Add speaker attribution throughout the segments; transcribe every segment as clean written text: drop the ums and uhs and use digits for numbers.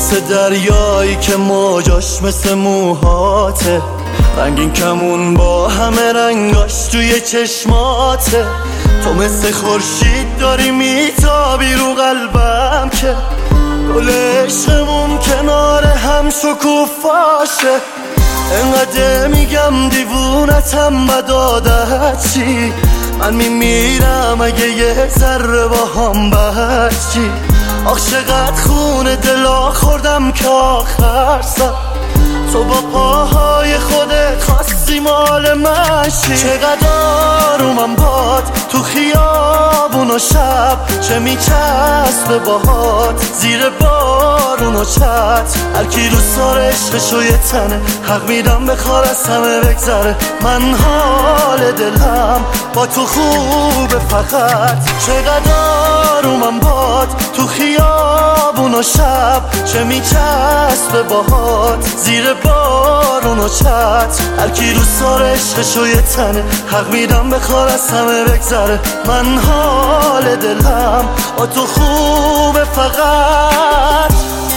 Speaker 1: مثل دریایی که موجاش مثل موهاته، رنگین کمون با همه رنگاش توی چشماته. تو مثل خورشید داری میتابی رو قلبم که گل عشقمون کنار هم شکوفاشه. انقدر میگم دیوونتم بد عادت چی، من میمیرم اگه یه ذره با هم بچی. آخ چقدر خون دلا خوردم که آخر سر تو با پاهای خودت خواستی مال من شی. چقدر آرومم باد تو خیابون و شب، چه میچسبه باهات زیر بارون و چت. هرکی رو سار عشقشو یه تنه، حق میدم بخوار از همه بگذره. من حال دلم با تو خوبه فقط. چقدر آرومم باد تو خیابون و شب، چه میچسبه باهات زیر بارون و چت. هرکی رو سار عشقشو یه تنه، حق میدم بخوار از همه بگذره. من حال دلم با تو خوبه فقط.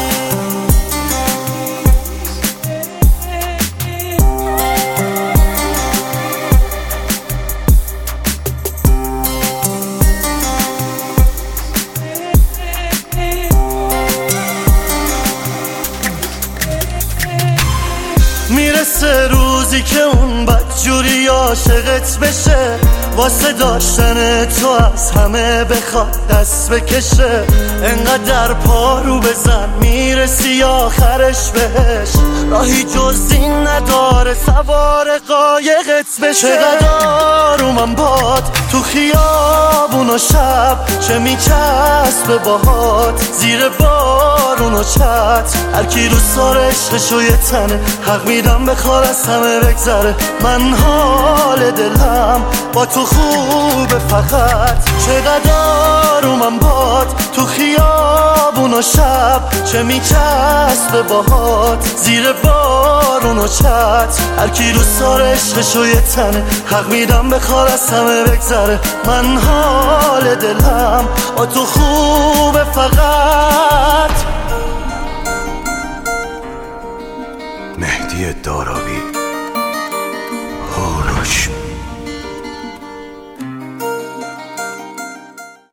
Speaker 1: میرسه روزی که اون بدجوری عاشقت بشه، واسه داشتن تو از همه بخواد دست بکشه. انقدر پارو بزن میرسی آخرش بهش، راهی جز این نداره سوار قایقت بشه. چقدر آرومم باد تو خیابون و شب، چه میچسبه باهات زیر بارون و چت. هرکی رو سار عشقشو یه تنه، حق میدم بخوار از همه بگذره. من حال دلم با تو خوبه فقط. چقدر آرومم باد تو خیابون و شب، چه میچسبه باهات زیر بارون و چت. هرکی رو سار عشقشو یه تنه، حق میدم بخوار از همه بگذره. من حال دلم با تو خوبه فقط.
Speaker 2: مهدی داراوی.